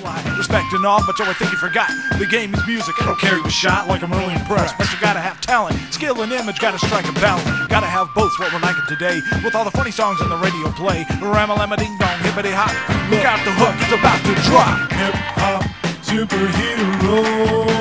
Respect and all, but yo, I think you forgot. The game is music, I don't carry the shot like I'm really impressed. But you gotta have talent, skill and image, gotta strike a balance. Gotta have both, what we're liking today. With all the funny songs on the radio play. Ram-a-lam-a ding-dong, hippity-hop. Look out the hook, it's about to drop. Hip-hop superhero.